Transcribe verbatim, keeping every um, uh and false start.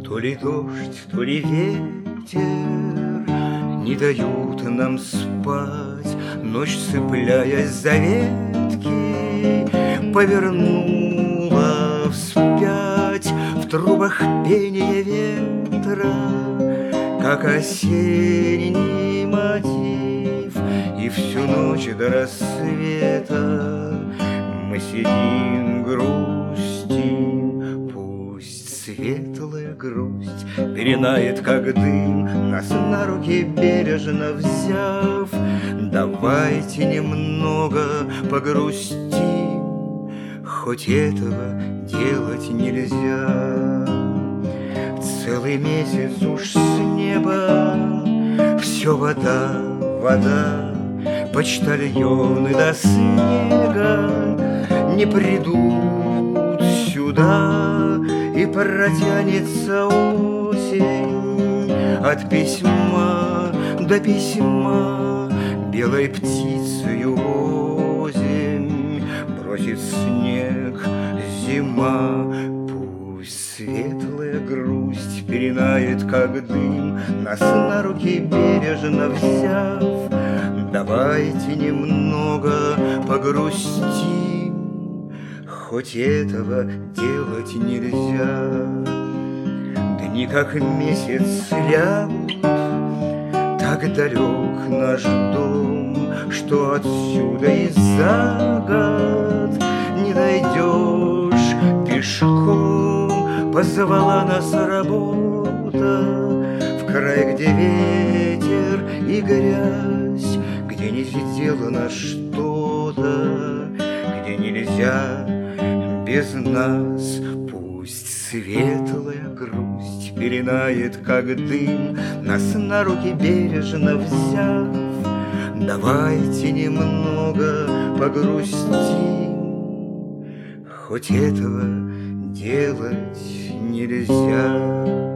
То ли дождь, то ли ветер не дают нам спать. Ночь, цепляясь за ветки, повернула вспять. В трубах пение ветра, как осенний мотив. И всю ночь до рассвета мы сидим, грустим. Пусть светлая грусть пеленает, как дым, нас на руки бережно взяв. Давайте немного погрустим, хоть этого делать нельзя. Целый месяц уж с неба все вода, вода. Почтальоны до снега не придут сюда, и протянется осень от письма до письма. Белой птицею озимь бросит снег зима. Пусть светлая грусть пеленает, как дым, нас на руки бережно взяв. Давайте немного погрустим, хоть этого делать нельзя. Дни как месяц лягут, так далек наш дом, что отсюда и за год не дойдешь пешком. Позвала нас работа в край, где ветер и грязь, где не сделано что-то, где нельзя без нас. Пусть светлая грусть пеленает, как дым, нас на руки бережно взяв. Давайте немного погрустим, хоть этого делать нельзя.